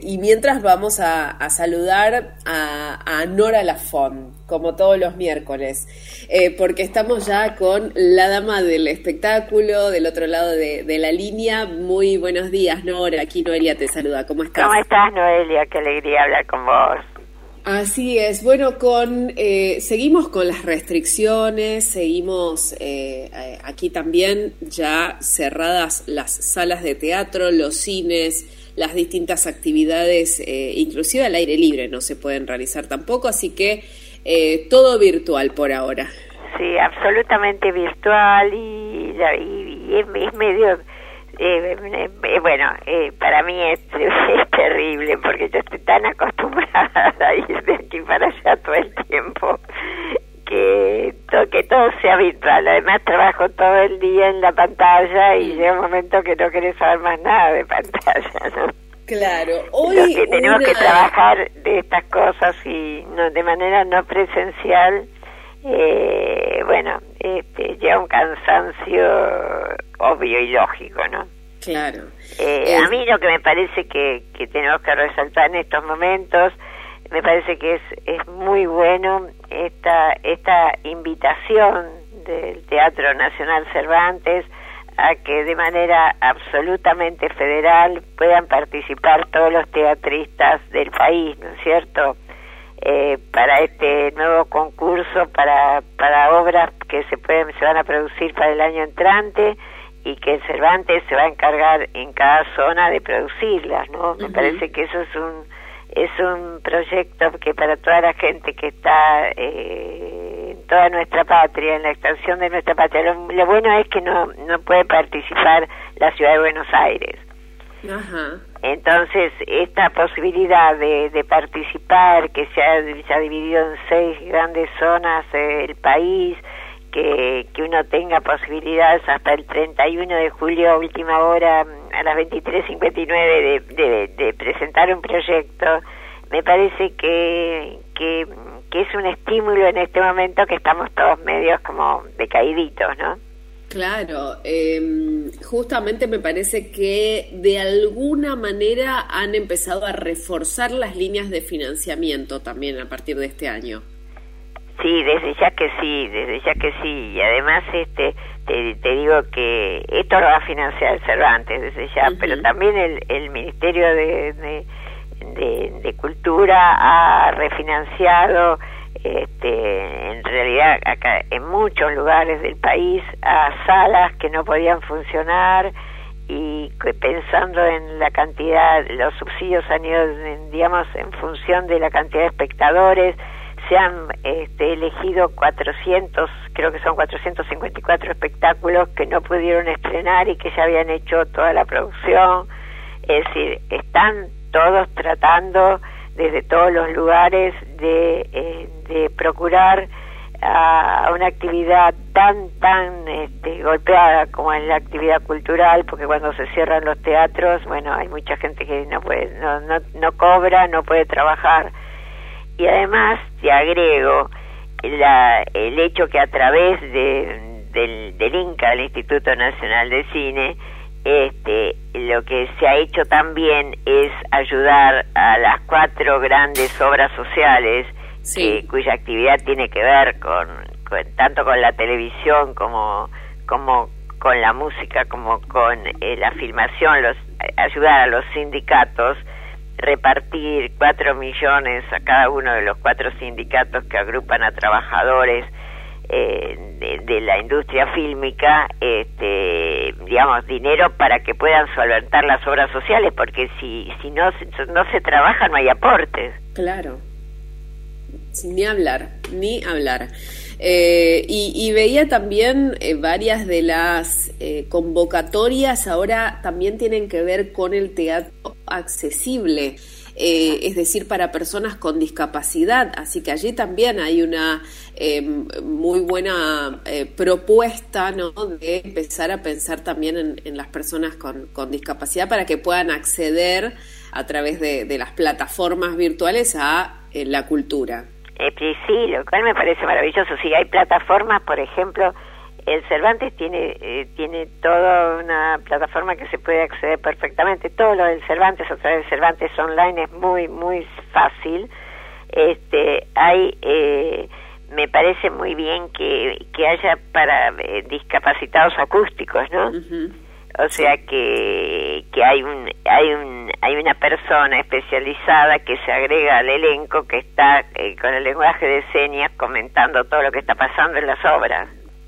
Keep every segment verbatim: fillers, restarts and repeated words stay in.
y mientras vamos a, a saludar a, a Nora Lafont, como todos los miércoles, eh, porque estamos ya con la dama del espectáculo, del otro lado de, de la línea. Muy buenos días, Nora. Aquí Noelia te saluda. ¿Cómo estás? ¿Cómo estás, Noelia? Qué alegría hablar con vos. Así es, bueno, con eh, seguimos con las restricciones, seguimos eh, aquí también ya cerradas las salas de teatro, los cines, las distintas actividades, eh, inclusive al aire libre no se pueden realizar tampoco, así que eh, todo virtual por ahora. Sí, absolutamente virtual y, y, y es, es medio... Eh, eh, bueno, eh, para mí es, es terrible porque yo estoy tan acostumbrada a ir de aquí para allá todo el tiempo que, to, que todo sea virtual. Además trabajo todo el día en la pantalla y llega un momento que no querés saber más nada de pantalla, ¿no? Claro, hoy Los que tenemos una... que trabajar de estas cosas y no de manera no presencial, eh, bueno, este, lleva un cansancio obvio y lógico, ¿no? Claro. Eh, eh, a mí lo que me parece que, que tenemos que resaltar en estos momentos, me parece que es, es muy bueno esta, esta invitación del Teatro Nacional Cervantes a que de manera absolutamente federal puedan participar todos los teatristas del país, ¿no es cierto?, eh, para este nuevo concurso para, para obras que se pueden se van a producir para el año entrante y que Cervantes se va a encargar en cada zona de producirlas, ¿no? Uh-huh. Me parece que eso es un es un proyecto que para toda la gente que está eh, en toda nuestra patria, en la extensión de nuestra patria, lo, lo bueno es que no no puede participar la ciudad de Buenos Aires. Ajá. Entonces, esta posibilidad de, de participar, que se ha, se ha dividido en seis grandes zonas del eh, país, que, que uno tenga posibilidades hasta el treinta y uno de julio, última hora, a las veintitrés cincuenta y nueve, de, de, de presentar un proyecto, me parece que, que, que es un estímulo en este momento que estamos todos medios como decaíditos, ¿no? Claro, eh, justamente me parece que de alguna manera han empezado a reforzar las líneas de financiamiento también a partir de este año. Sí, desde ya que sí, desde ya que sí, y además este te, te digo que esto lo va a financiar Cervantes desde ya, uh-huh. Pero también el, el Ministerio de, de, de, de Cultura ha refinanciado Este, en realidad acá en muchos lugares del país a salas que no podían funcionar y que pensando en la cantidad, los subsidios han ido, digamos, en función de la cantidad de espectadores, se han este, elegido cuatrocientos, creo que son cuatrocientos cincuenta y cuatro espectáculos que no pudieron estrenar y que ya habían hecho toda la producción. Es decir, están todos tratando desde todos los lugares de, eh, de procurar a uh, una actividad tan tan este, golpeada como es la actividad cultural, porque cuando se cierran los teatros, bueno, hay mucha gente que no puede, no, no, no cobra, no puede trabajar. Y además te agrego la, el hecho que a través de, del, del INCA, el Instituto Nacional de Cine, Este, lo que se ha hecho también es ayudar a las cuatro grandes obras sociales, sí, que, cuya actividad tiene que ver con, con tanto con la televisión como como con la música, como con eh, la filmación, los ayudar a los sindicatos, repartir cuatro millones a cada uno de los cuatro sindicatos que agrupan a trabajadores Eh, de, de la industria fílmica, este, digamos, dinero para que puedan solventar las obras sociales, porque si si no, no se trabaja no hay aportes. Claro, sin ni hablar, ni hablar. Eh, y, y veía también eh, varias de las eh, convocatorias ahora también tienen que ver con el teatro accesible. Eh, es decir, para personas con discapacidad, así que allí también hay una eh, muy buena eh, propuesta, ¿no?, de empezar a pensar también en, en las personas con, con discapacidad para que puedan acceder a través de, de las plataformas virtuales a eh, la cultura. Eh, sí, lo cual me parece maravilloso. Sí, hay plataformas, por ejemplo, el Cervantes tiene eh, tiene toda una plataforma que se puede acceder perfectamente. Todo lo del Cervantes a través del Cervantes Online es muy, muy fácil. Este, hay, eh, me parece muy bien que, que haya para eh, discapacitados acústicos, ¿no? Uh-huh. O sea que, que hay un, hay un, hay una persona especializada que se agrega al elenco que está eh, con el lenguaje de señas comentando todo lo que está pasando en las obras.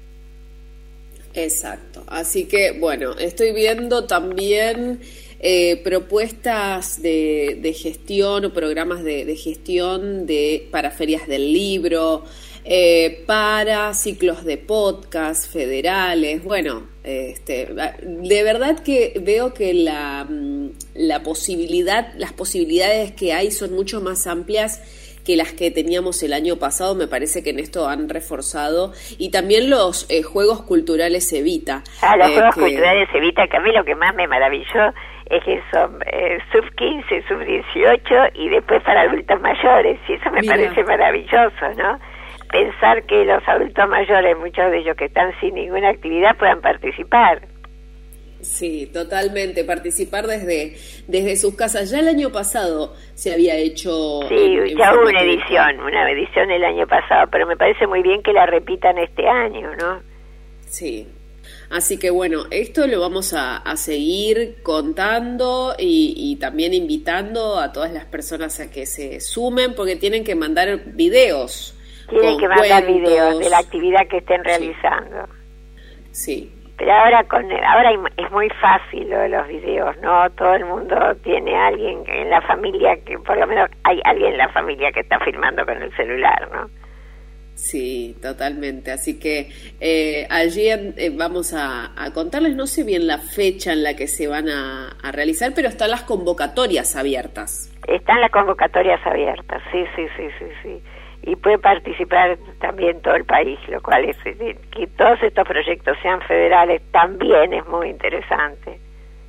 Exacto. Así que, bueno, estoy viendo también eh, propuestas de, de gestión o programas de, de gestión de para ferias del libro, eh, para ciclos de podcast federales. Bueno, este, de verdad que veo que la, la posibilidad, las posibilidades que hay son mucho más amplias que las que teníamos el año pasado. Me parece que en esto han reforzado, y también los eh, Juegos Culturales Evita. Ah, los eh, Juegos que... Culturales Evita, que a mí lo que más me maravilló es que son eh, sub quince, sub dieciocho y después para adultos mayores, y eso me Mira. parece maravilloso, ¿no? Pensar que los adultos mayores, muchos de ellos que están sin ninguna actividad, puedan participar. Sí, totalmente, participar desde desde sus casas. Ya el año pasado se había hecho... Sí, en, ya hubo una edición, una edición el año pasado, pero me parece muy bien que la repitan este año, ¿no? Sí, así que bueno, esto lo vamos a, a seguir contando y, y también invitando a todas las personas a que se sumen, porque tienen que mandar videos. Tienen que mandar cuentos. videos de la actividad que estén realizando. Sí. Pero ahora con ahora es muy fácil lo de los videos, ¿no? Todo el mundo tiene a alguien en la familia, que por lo menos hay alguien en la familia que está filmando con el celular, ¿no? Sí, totalmente. Así que eh, allí eh, vamos a, a contarles, no sé bien la fecha en la que se van a, a realizar, pero están las convocatorias abiertas. Están las convocatorias abiertas, sí, sí, sí, sí, sí. Y puede participar también todo el país, lo cual es que todos estos proyectos sean federales también es muy interesante.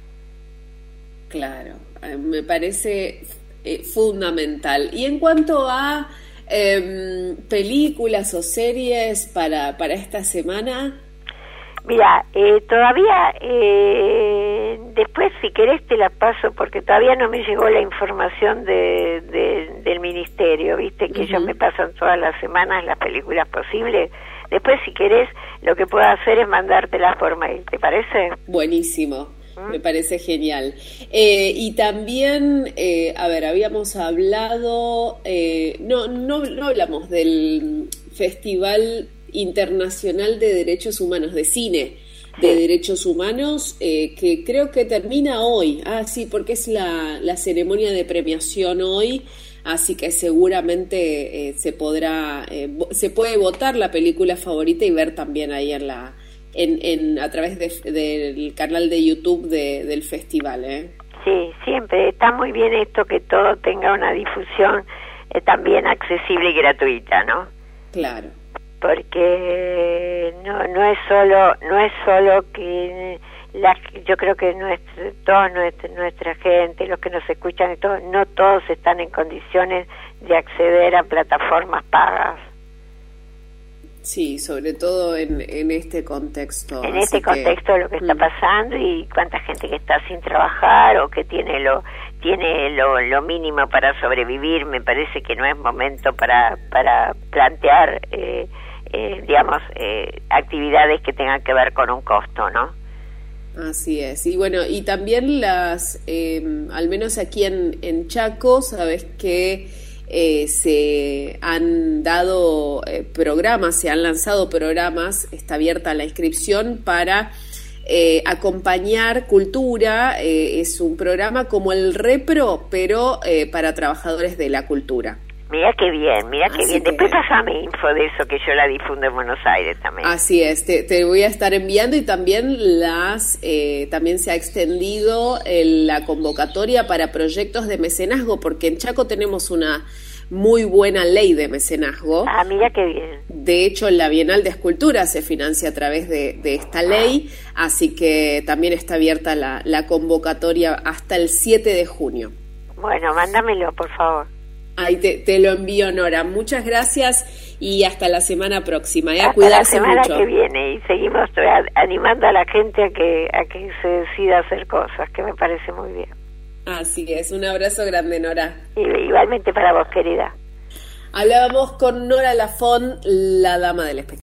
Claro, me parece eh, fundamental. Y en cuanto a eh, películas o series para para esta semana, mira, eh, todavía eh, después si querés te la paso porque todavía no me llegó la información de, de del ministerio, viste que uh-huh. ellos me pasan todas las semanas las películas posibles. Después si querés lo que puedo hacer es mandártelas por mail, ¿te parece? Buenísimo, ¿Mm? Me parece genial. Eh, y también, eh, a ver, habíamos hablado, eh, no, no, no hablamos del Festival Internacional de Derechos Humanos, de Cine de sí. Derechos Humanos, eh, que creo que termina hoy. Ah, sí, porque es la, la ceremonia de premiación hoy, así que seguramente eh, se podrá, eh, se puede votar la película favorita y ver también ahí en la, en, en a través de, del canal de YouTube de, del festival, ¿eh? Sí, siempre está muy bien esto que todo tenga una difusión eh, también accesible y gratuita, ¿no? Claro. Porque no no es solo no es solo que la, yo creo que nuestro, toda nuestra, nuestra gente, los que nos escuchan, todo, no todos están en condiciones de acceder a plataformas pagas. Sí, sobre todo en, en este contexto. En este contexto de lo que está pasando y cuánta gente que está sin trabajar o que tiene lo tiene lo, lo mínimo para sobrevivir. Me parece que no es momento para para plantear eh, eh, digamos eh, actividades que tengan que ver con un costo, ¿no? Así es. Y bueno, y también las eh, al menos aquí en, en Chaco, sabes que Eh, se han dado eh, programas, se han lanzado programas, está abierta la inscripción para eh, acompañar cultura, eh, es un programa como el Repro, pero eh, para trabajadores de la cultura. Mira qué bien, mira qué Así bien. que... Después pasame info de eso, que yo la difundo en Buenos Aires también. Así es, te, te voy a estar enviando y también las eh, también se ha extendido el, la convocatoria para proyectos de mecenazgo, porque en Chaco tenemos una muy buena ley de mecenazgo. Ah, mira qué bien. De hecho, la Bienal de Escultura se financia a través de, de esta ley, así que también está abierta la, la convocatoria hasta el siete de junio. Bueno, mándamelo, por favor. Ahí te, te lo envío, Nora. Muchas gracias y hasta la semana próxima. ¿eh? A hasta cuidarse la semana mucho. que viene y seguimos animando a la gente a que a que se decida a hacer cosas, que me parece muy bien. Así es. Un abrazo grande, Nora. Y, igualmente para vos, querida. Hablábamos con Nora Lafont, la dama del espectáculo.